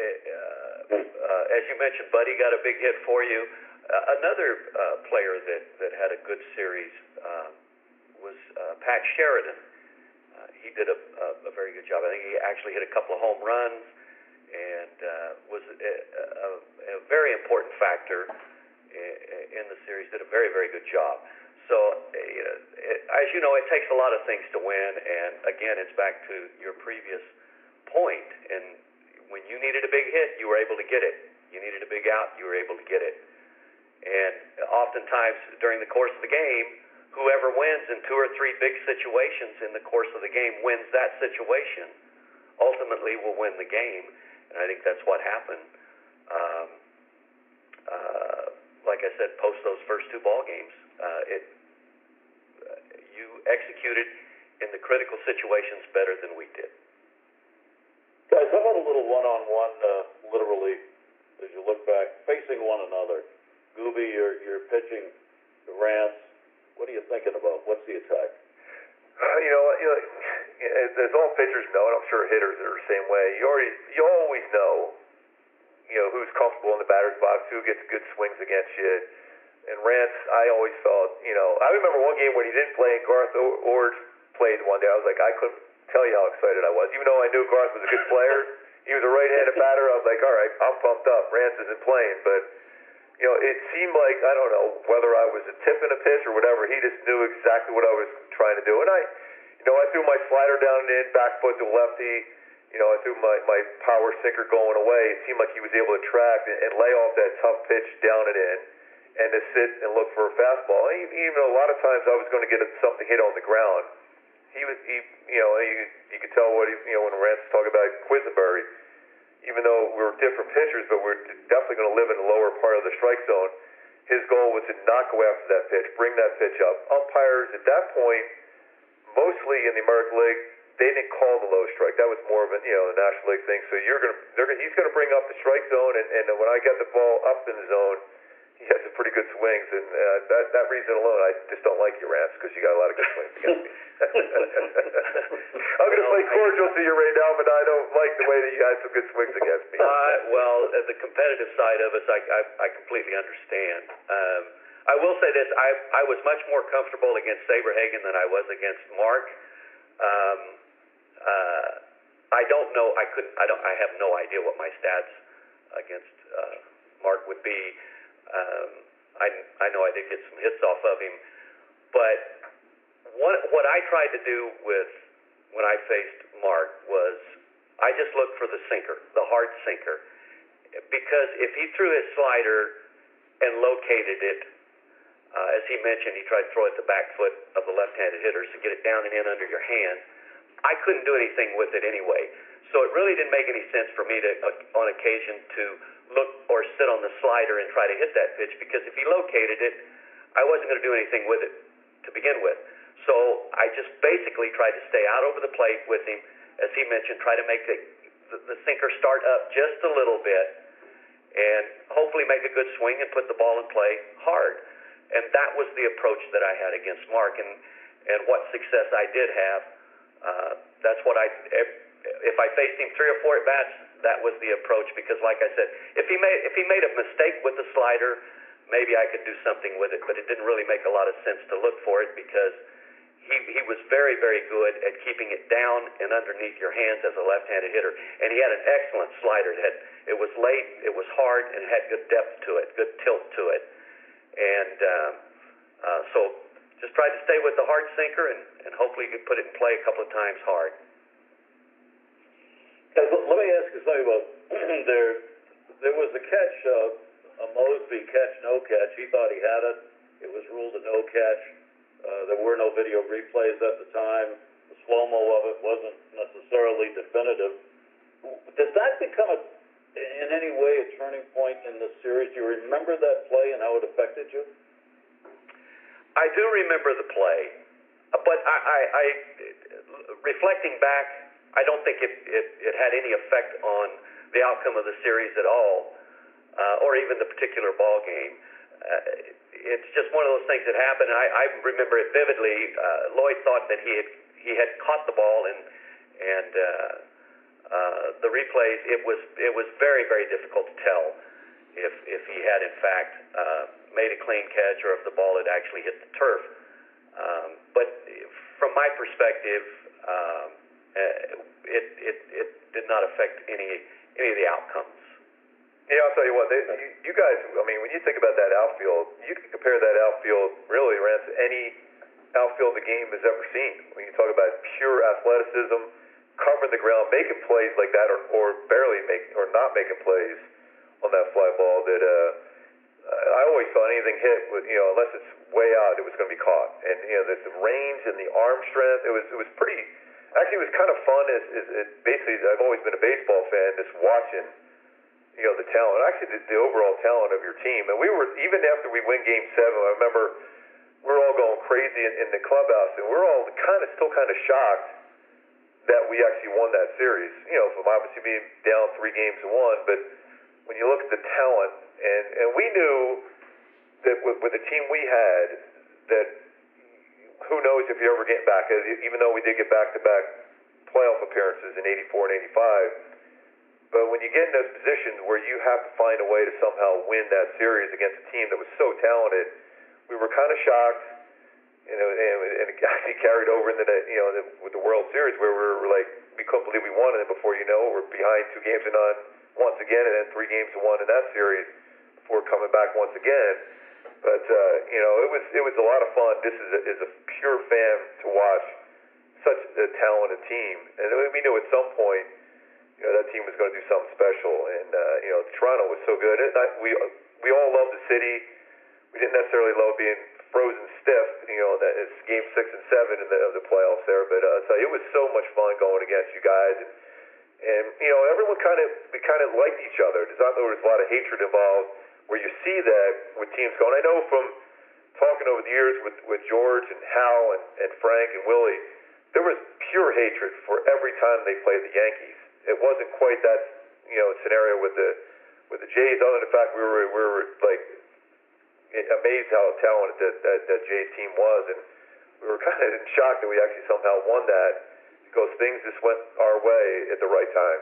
uh, as you mentioned, Buddy got a big hit for you. Uh, another uh, player that, that had a good series uh, was uh, Pat Sheridan. Uh, he did a, a, a very good job. I think he actually hit a couple of home runs and uh, was a, a, a very important factor in, in the series. Did a very, very good job. So, you know, it, as you know, it takes a lot of things to win. And again, it's back to your previous point. And when you needed a big hit, you were able to get it. You needed a big out, you were able to get it. And oftentimes during the course of the game, whoever wins in two or three big situations in the course of the game wins that situation, ultimately will win the game. And I think that's what happened. Um, uh, like I said, post those first two ball games, uh, it uh, you executed in the critical situations better than we did. Guys, how about a little one-on-one, uh, literally, as you look back, facing one another? Gooby, you're, you're pitching the Rance. What are you thinking about? What's the attack? Uh, you know, you know, as all pitchers know, and I'm sure hitters are the same way. You already, you always know, you know, who's comfortable in the batter's box, who gets good swings against you. And Rance, I always felt, you know, I remember one game when he didn't play and Garth Ord played one day. I was like, I couldn't tell you how excited I was, even though I knew Garth was a good player. He was a right-handed batter. I was like, all right, I'm pumped up. Rance isn't playing, but. You know, it seemed like, I don't know, whether I was a tip in a pitch or whatever, he just knew exactly what I was trying to do. And I, you know, I threw my slider down and in, back foot to lefty. You know, I threw my, my power sinker going away. It seemed like he was able to track and, and lay off that tough pitch down and in and to sit and look for a fastball. And even though a lot of times I was going to get something hit on the ground, he was, he, you know, you, you could tell what he, you know, when Rance was talking about Quisenberry, even though we were different pitchers, but we're definitely going to live in the lower part of the strike zone, his goal was to not go after that pitch, bring that pitch up. Umpires at that point, mostly in the American League, they didn't call the low strike. That was more of a, you know, the National League thing. So you're going to, they're going, he's going to bring up the strike zone, and, and when I get the ball up in the zone, he has some pretty good swings, and uh, that, that reason alone, I just don't like you, Rance, because you got a lot of good swings against me. I'm going to play cordial to you right now, but I don't like the way that you had some good swings against me. Uh, well, uh, the competitive side of us, I, I, I completely understand. Um, I will say this: I, I was much more comfortable against Saberhagen than I was against Mark. Um, uh, I don't know. I couldn't. I don't. I have no idea what my stats against uh, Mark would be. Um, I, I know I did get some hits off of him, but what, what I tried to do with when I faced Mark was I just looked for the sinker, the hard sinker, because if he threw his slider and located it, uh, as he mentioned, he tried to throw it the back foot of the left-handed hitters to get it down and in under your hand. I couldn't do anything with it anyway, so it really didn't make any sense for me to, uh, on occasion, to look or sit on the slider and try to hit that pitch, because if he located it, I wasn't going to do anything with it to begin with. So I just basically tried to stay out over the plate with him, as he mentioned, try to make the, the, the sinker start up just a little bit and hopefully make a good swing and put the ball in play hard. And that was the approach that I had against Mark, and, and what success I did have. Uh, that's what I, if, if I faced him three or four at bats, that was the approach, because like I said, if he made if he made a mistake with the slider, maybe I could do something with it, but it didn't really make a lot of sense to look for it because he, he was very, very good at keeping it down and underneath your hands as a left-handed hitter. And he had an excellent slider. It, had, it was late, it was hard, and it had good depth to it, good tilt to it. And uh, uh, so just tried to stay with the hard sinker and, and hopefully you could put it in play a couple of times hard. Let me ask you something about there. There was a catch, uh, a Mosby catch, no catch. He thought he had it. It was ruled a no catch. Uh, there were no video replays at the time. The slow-mo of it wasn't necessarily definitive. Does that become, a, in any way, a turning point in the series? Do you remember that play and how it affected you? I do remember the play, but I, I, I reflecting back, I don't think it, it, it had any effect on the outcome of the series at all, uh, or even the particular ball game. Uh, it's just one of those things that happened. I, I remember it vividly. Uh, Lloyd thought that he had he had caught the ball, and and uh, uh, the replays. It was it was very very difficult to tell if if he had in fact uh, made a clean catch or if the ball had actually hit the turf. Um, but from my perspective, um, it it it did not affect any any of the outcomes. Yeah, I'll tell you what, they, you, you guys, I mean, when you think about that outfield, you can compare that outfield, really, Rance, to any outfield the game has ever seen. When you talk about pure athleticism, covering the ground, making plays like that, or, or barely making, or not making plays on that fly ball, that uh, I always thought anything hit, with, you know, unless it's way out, it was going to be caught. And, you know, the, the range and the arm strength, it was it was pretty, actually, it was kind of fun. As, as, as basically, I've always been a baseball fan, just watching, you know, the talent, actually the, the overall talent of your team. And we were, even after we win Game Seven, I remember we were all going crazy in, in the clubhouse, and we we're all kind of still kind of shocked that we actually won that series. You know, from obviously being down three games to one, but when you look at the talent, and and we knew that with, with the team we had, that who knows if you're ever getting back. Even though we did get back-to-back playoff appearances in eighty-four and eighty-five. But when you get in those positions where you have to find a way to somehow win that series against a team that was so talented, we were kind of shocked, you know, and, and it actually carried over into the, you know, the, with the World Series where we were like, we couldn't believe we won, and then before you know it, we're behind two games to none once again, and then three games to one in that series before coming back once again. But uh, you know, it was it was a lot of fun. This is a, is a pure fan to watch such a talented team, and we knew at some point, you know, that team was going to do something special, and uh, you know, Toronto was so good. And I, we we all love the city. We didn't necessarily love being frozen stiff. You know, that it's game six and seven in the, of the playoffs there. But uh, so it was so much fun going against you guys, and and you know, everyone kind of we kind of liked each other. There's not there was a lot of hatred involved, where you see that with teams going. I know from talking over the years with with George and Hal and, and Frank and Willie, there was pure hatred for every time they played the Yankees. It wasn't quite that, you know, scenario with the with the Jays. Other than the fact we were we were like amazed how talented that, that that Jays team was, and we were kind of in shock that we actually somehow won that because things just went our way at the right time.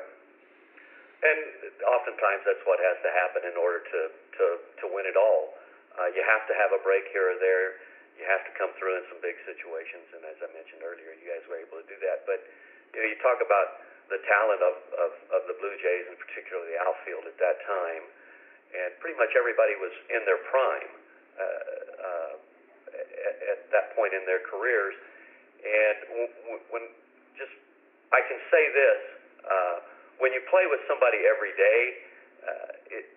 And oftentimes that's what has to happen in order to to to win it all. Uh, you have to have a break here or there. You have to come through in some big situations, and as I mentioned earlier, you guys were able to do that. But you know, you talk about the talent of, of, of the Blue Jays, and particularly the outfield at that time, and pretty much everybody was in their prime uh, uh, at, at that point in their careers. And w- when just, I can say this, uh, when you play with somebody every day, uh, it,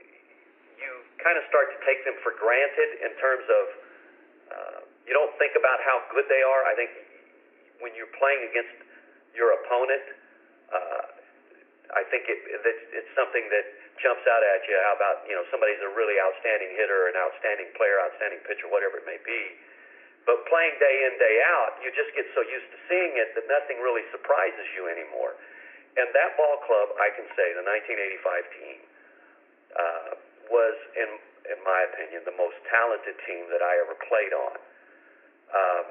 you kind of start to take them for granted in terms of, uh, you don't think about how good they are. I think when you're playing against your opponent, Uh, I think it, it, it's something that jumps out at you. How about, you know, somebody's a really outstanding hitter, an outstanding player, outstanding pitcher, whatever it may be. But playing day in, day out, you just get so used to seeing it that nothing really surprises you anymore. And that ball club, I can say, the nineteen eighty-five team, uh, was, in in my opinion, the most talented team that I ever played on. Um,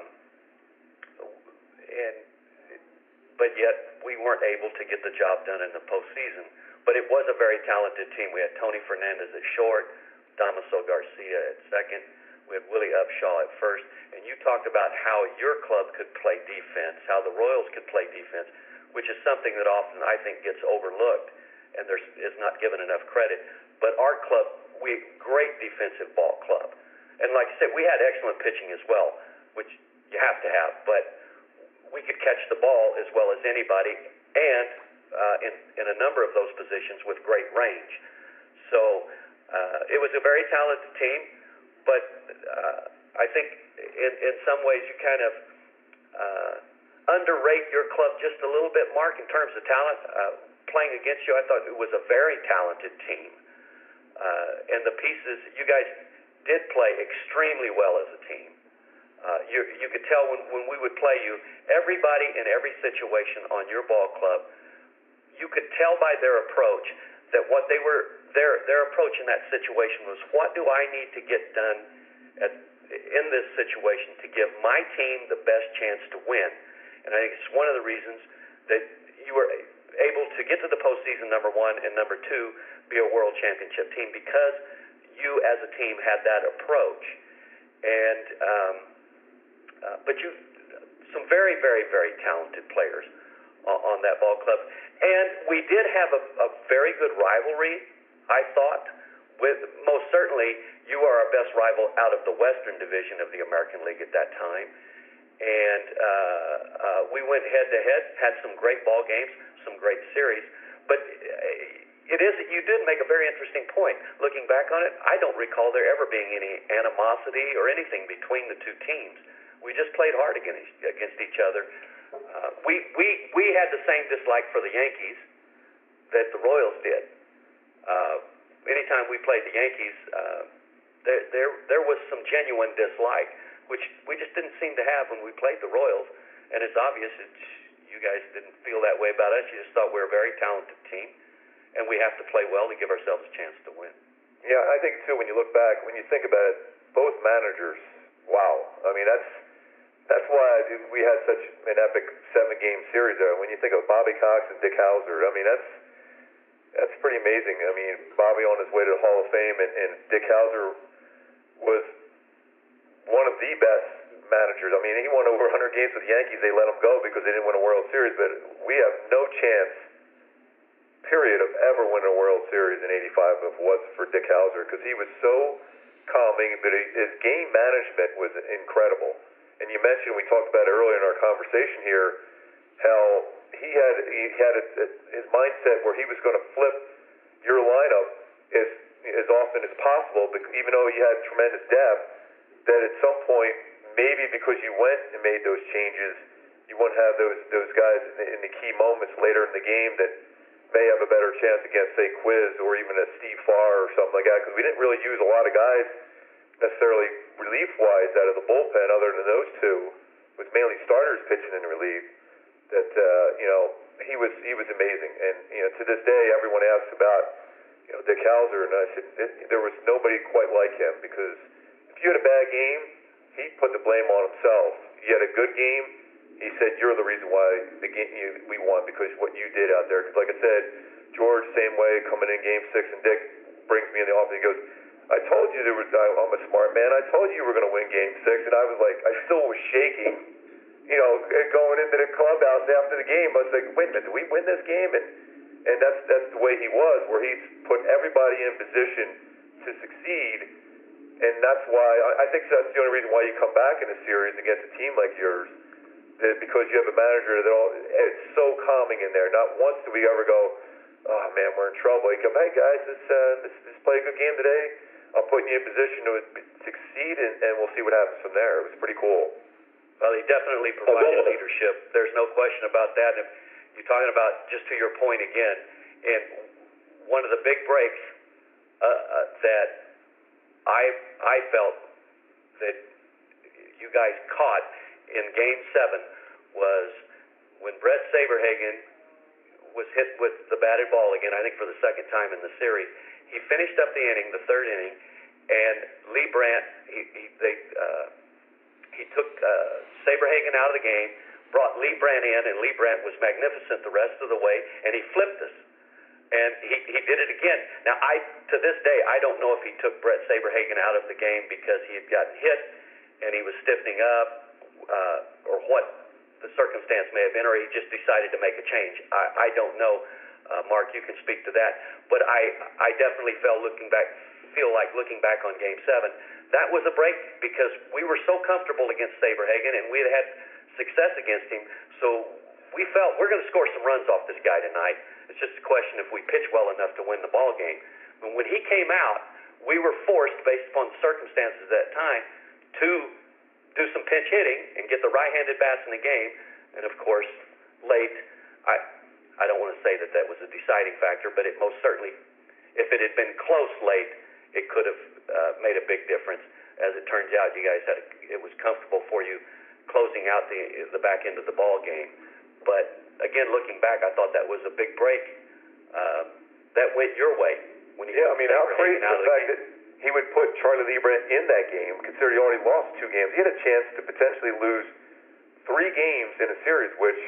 and but yet we weren't able to get the job done in the postseason. But it was a very talented team. We had Tony Fernandez at short, Damaso Garcia at second. We had Willie Upshaw at first. And you talked about how your club could play defense, how the Royals could play defense, which is something that often I think gets overlooked and there's is not given enough credit. But our club, we great defensive ball club. And like I said, we had excellent pitching as well, which you have to have. But we could catch the ball as well as anybody, and uh, in, in a number of those positions with great range. So uh, it was a very talented team, but uh, I think in, in some ways you kind of uh, underrate your club just a little bit, Mark, in terms of talent. Uh, playing against you, I thought it was a very talented team. Uh, and the pieces, you guys did play extremely well as a team. Uh, you, you could tell when, when we would play you, everybody in every situation on your ball club, you could tell by their approach that what they were, their their approach in that situation was, what do I need to get done at, in this situation to give my team the best chance to win? And I think it's one of the reasons that you were able to get to the postseason, number one, and number two, be a world championship team, because you as a team had that approach. And um, uh, but you, some very, very, very talented players on, on that ball club. And we did have a, a very good rivalry, I thought. With most certainly, you are our best rival out of the Western Division of the American League at that time. And uh, uh, we went head-to-head, had some great ball games, some great series. But it is, you did make a very interesting point. Looking back on it, I don't recall there ever being any animosity or anything between the two teams. We just played hard against, against each other. Uh, we, we, we had the same dislike for the Yankees that the Royals did. Uh, anytime we played the Yankees, uh, there, there, there was some genuine dislike, which we just didn't seem to have when we played the Royals. And it's obvious that you guys didn't feel that way about us. You just thought we were a very talented team, and we have to play well to give ourselves a chance to win. Yeah, I think, too, when you look back, when you think about it, both managers, wow. I mean, that's that's why we had such an epic seven-game series there. When you think of Bobby Cox and Dick Howser, I mean, that's that's pretty amazing. I mean, Bobby on his way to the Hall of Fame, and, and Dick Howser was one of the best managers. I mean, he won over one hundred games with the Yankees. They let him go because they didn't win a World Series, but we have no chance, period, of ever winning a World Series in eighty-five if it wasn't for Dick Howser, because he was so calming, but his game management was incredible. And you mentioned, we talked about it earlier in our conversation here, how he had he had a, a, his mindset where he was going to flip your lineup as as often as possible, because even though you had tremendous depth, that at some point, maybe because you went and made those changes, you wouldn't have those those guys in the, in the key moments later in the game that may have a better chance against, say, Quiz or even a Steve Farr or something like that, because we didn't really use a lot of guys necessarily relief-wise out of the bullpen other than those two. It was mainly starters pitching in relief. That, uh, you know, he was he was amazing. And, you know, to this day, everyone asks about, you know, Dick Howser, and I said, there was nobody quite like him, because if you had a bad game, he put the blame on himself. You had a good game, he said, you're the reason why the game, you, we won, because what you did out there. Because like I said, George, same way, coming in game six, and Dick brings me in the office, he goes, I told you there was, I, I'm a smart man, I told you you were going to win game six, and I was like, I still was shaking, you know, going into the clubhouse after the game. I was like, wait a minute, did we win this game? And and that's that's the way he was, where he's put everybody in position to succeed. And that's why, I think that's the only reason why you come back in a series against a team like yours, that because you have a manager that all, it's so calming in there. Not once do we ever go, oh man, we're in trouble. You come, hey guys, let's, uh, let's, let's play a good game today. I'm putting you in position to succeed, and, and we'll see what happens from there. It was pretty cool. Well, he definitely provided leadership. There's no question about that. And you're talking about, just to your point again, and one of the big breaks uh, uh, that I I felt that you guys caught in Game Seven was when Brett Saberhagen was hit with the batted ball again. I think for the second time in the series, he finished up the inning, the third inning, and Lee Brandt he he they, uh, he took uh, Saberhagen out of the game, brought Lee Brandt in, and Lee Brandt was magnificent the rest of the way, and he flipped us. And he, he did it again. Now, I to this day, I don't know if he took Brett Saberhagen out of the game because he had gotten hit and he was stiffening up, uh, or what the circumstance may have been, or he just decided to make a change. I, I don't know. Uh, Mark, you can speak to that. But I, I definitely felt looking back, feel like looking back on Game Seven, that was a break because we were so comfortable against Saberhagen and we had had success against him. So we felt we're going to score some runs off this guy tonight. It's just a question if we pitch well enough to win the ball game. And when he came out, we were forced, based upon the circumstances at that time, to do some pinch hitting and get the right-handed bats in the game. And of course, late, I I don't want to say that that was a deciding factor, but it most certainly, if it had been close late, it could have uh, made a big difference. As it turns out, you guys had a, it was comfortable for you closing out the the back end of the ball game. But again, looking back, I thought that was a big break. Uh, that went your way when you yeah, I mean, how crazy out the of the fact game. that he would put Charlie Leibrandt in that game, considering he already lost two games. He had a chance to potentially lose three games in a series, which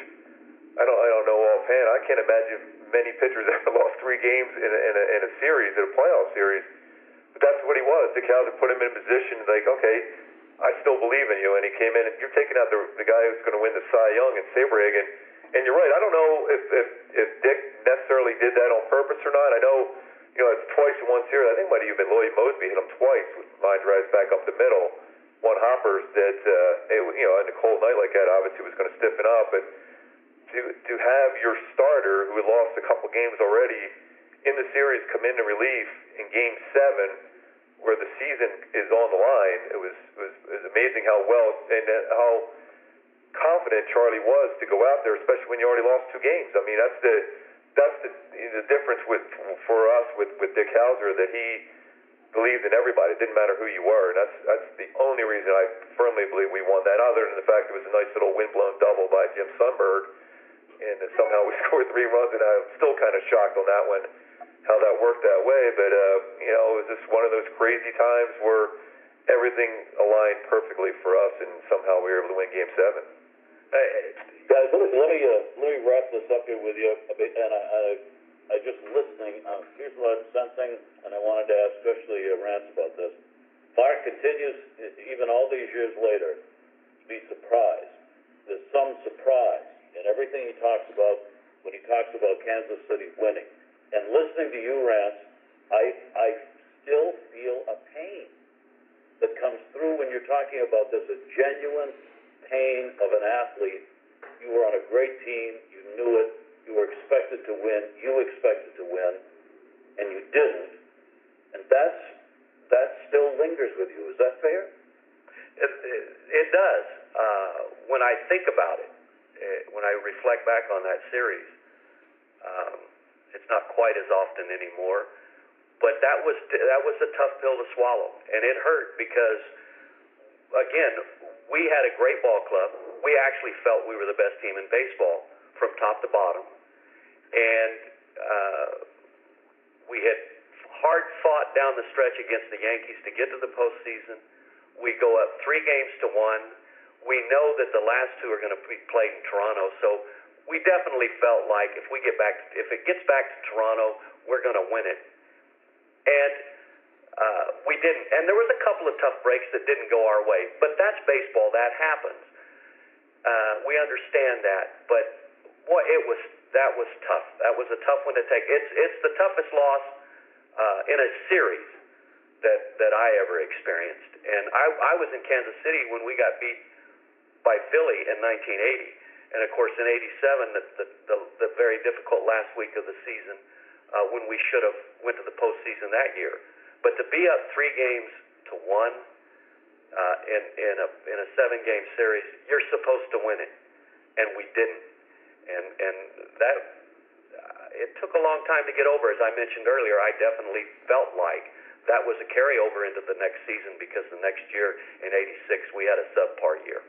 I don't I don't know offhand. I can't imagine many pitchers ever lost three games in a, in a, in a series, in a playoff series. But that's what he was. Dick Howser put him in a position like, okay, I still believe in you. And he came in, and you're taking out the, the guy who's going to win the Cy Young and Saberhagen. And you're right. I don't know if, if, if Dick necessarily did that on purpose or not. I know, you know, it's twice in one series. I think it might have even been Lloyd Mosby hit him twice with line drives back up the middle. One hoppers that, uh, it, you know, on a cold night like that, obviously was going to stiffen up. But to to have your starter, who had lost a couple games already, in the series come into relief in Game Seven, where the season is on the line, it was it was, it was amazing how well and how confident Charlie was to go out there, especially when you already lost two games. I mean, that's the that's the the difference with for us with with Dick Howser, that he believed in everybody. It didn't matter who you were, and that's that's the only reason I firmly believe we won that. Other than the fact it was a nice little windblown double by Jim Sundberg, and somehow we scored three runs, and I'm still kind of shocked on that one, how that worked that way. But uh, you know, it was just one of those crazy times where everything aligned perfectly for us, and somehow we were able to win Game Seven. Hey, guys, let me let me, uh, let me wrap this up here with you a bit. And I, I, I just listening. Uh, here's what I'm sensing, and I wanted to ask especially uh, Rance about this. Mark continues, even all these years later, to be surprised. There's some surprise in everything he talks about when he talks about Kansas City winning. And listening to you, Rance, I I still feel a pain that comes through when you're talking about this, a genuine pain of an athlete. You were on a great team, you knew it, you were expected to win, you expected to win, and you didn't. And that's that still lingers with you. Is that fair? It, it, it does. Uh, when I think about it, it, when I reflect back on that series, um, it's not quite as often anymore. But that was that was a tough pill to swallow, and it hurt because, again, we had a great ball club. We actually felt we were the best team in baseball from top to bottom, and uh, we had hard fought down the stretch against the Yankees to get to the postseason. We go up three games to one. We know that the last two are going to be played in Toronto, so we definitely felt like if we get back, if it gets back to Toronto, we're going to win it. And uh, we didn't. And there was a couple of tough breaks that didn't go our way. But that's baseball. That happens. Uh, we understand that. But boy, it was that was tough. That was a tough one to take. It's it's the toughest loss uh, in a series that that I ever experienced. And I, I was in Kansas City when we got beat by Philly in nineteen eighty. And of course, in eighty-seven, the the, the, the very difficult last week of the season. Uh, when we should have went to the postseason that year, but to be up three games to one uh, in in a in a seven game series, you're supposed to win it, and we didn't, and and that uh, it took a long time to get over. As I mentioned earlier, I definitely felt like that was a carryover into the next season because the next year in eighty-six we had a subpar year.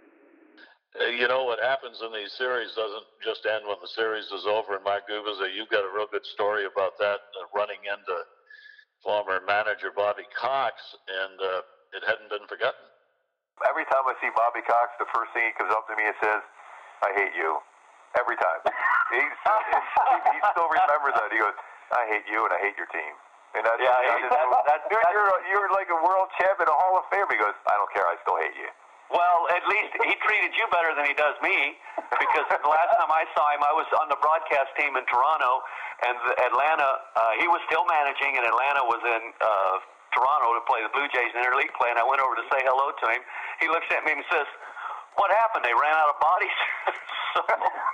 Uh, you know, what happens in these series doesn't just end when the series is over. And Mike Gubicza, you've got a real good story about that, uh, running into former manager Bobby Cox, and uh, it hadn't been forgotten. Every time I see Bobby Cox, the first thing he comes up to me and says, "I hate you." every time. He's, he, he still remembers that. He goes, I hate you and I hate your team. And that's, yeah, that's, that, that, you're, that, you're, you're like a world champion, a Hall of Famer. He goes, I don't care, I still hate you. Well, at least he treated you better than he does me, because the last time I saw him, I was on the broadcast team in Toronto, and Atlanta, uh, he was still managing, and Atlanta was in uh, Toronto to play the Blue Jays interleague play, and I went over to say hello to him. He looks at me and says, what happened? They ran out of bodies? so,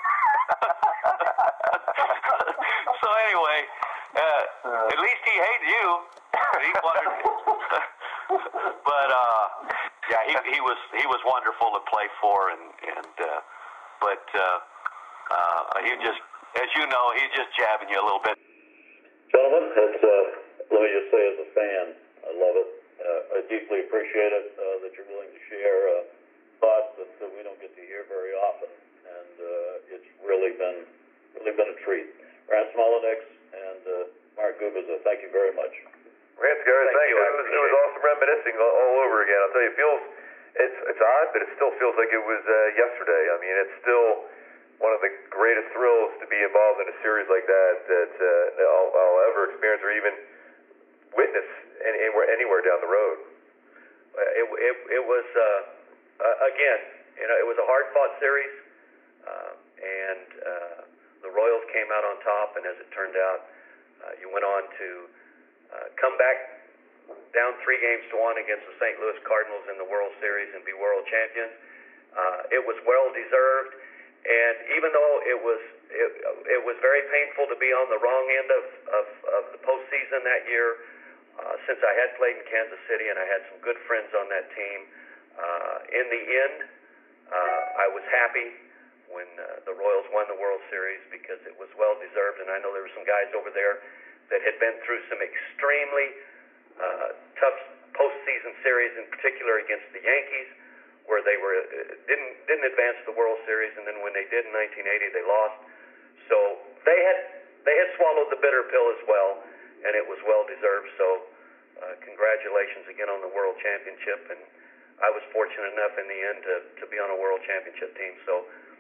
so anyway, uh, at least he hated you. He wanted, but uh, yeah, he he was he was wonderful to play for, and and uh, but uh, uh, he just, as you know, he's just jabbing you a little bit. Gentlemen, it's, uh, let me just say, as a fan, I love it. Uh, I deeply appreciate it uh, that you're willing to share uh, thoughts that, that we don't get to hear very often, and uh, it's really been really been a treat. Rance Mulliniks and uh, Mark Gubicza, thank you very much. Rance, Gary, thank, thank you. you. It was, it was awesome reminiscing all, all over again. I'll tell you, it feels it's it's odd, but it still feels like it was uh, yesterday. I mean, it's still one of the greatest thrills to be involved in a series like that that uh, I'll, I'll ever experience or even witness any, anywhere anywhere down the road. Uh, it, it it was uh, uh, again, you know, it was a hard fought series, uh, and uh, the Royals came out on top. And as it turned out, uh, you went on to uh, come back down three games to one against the Saint Louis Cardinals in the World Series and be world champions. Uh, it was well deserved, and even though it was it, it was very painful to be on the wrong end of of, of the postseason that year, uh, since I had played in Kansas City and I had some good friends on that team. Uh, in the end, uh, I was happy when uh, the Royals won the World Series because it was well deserved, and I know there were some guys over there that had been through some extremely uh, tough postseason series, in particular against the Yankees, where they were uh, didn't didn't advance the World Series, and then when they did in nineteen eighty, they lost. So they had they had swallowed the bitter pill as well, and it was well deserved. So uh, congratulations again on the World Championship, and I was fortunate enough in the end to, to be on a World Championship team. So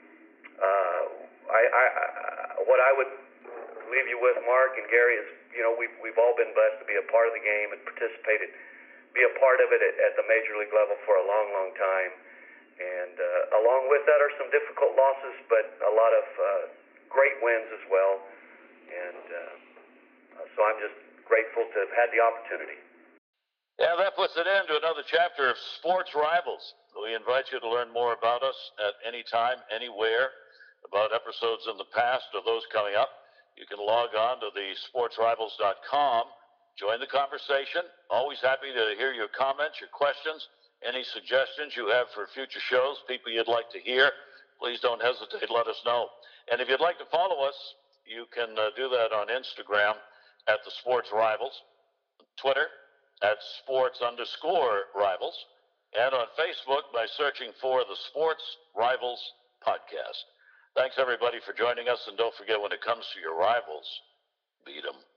uh, I, I, I what I would leave you with, Mark and Gary, is, you know, we've we've all been blessed to be a part of the game and participated, be a part of it at, at the major league level for a long, long time. And uh, along with that are some difficult losses, but a lot of uh, great wins as well. And uh, so I'm just grateful to have had the opportunity. Yeah, that puts an end to another chapter of Sports Rivals. We invite you to learn more about us at any time, anywhere, about episodes in the past or those coming up. You can log on to the sports rivals dot com, join the conversation. Always happy to hear your comments, your questions, any suggestions you have for future shows, people you'd like to hear. Please don't hesitate, let us know. And if you'd like to follow us, you can uh, do that on Instagram at the Sports Rivals, Twitter at sports underscore rivals, and on Facebook by searching for the Sports Rivals Podcast. Thanks, everybody, for joining us, and don't forget, when it comes to your rivals, beat them.